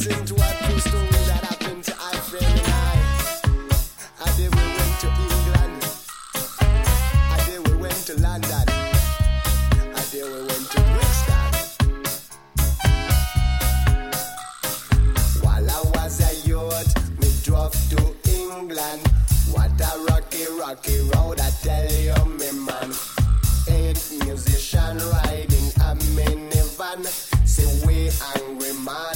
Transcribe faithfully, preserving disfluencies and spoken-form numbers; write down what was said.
listen to a true story that happened to Alfred and I. I did we went to England. I did we went to London. I did we went to Brixton. While I was a youth, we drove to England. What a rocky, rocky road, I tell you, me man. Eight musician riding a minivan. Say we angry man.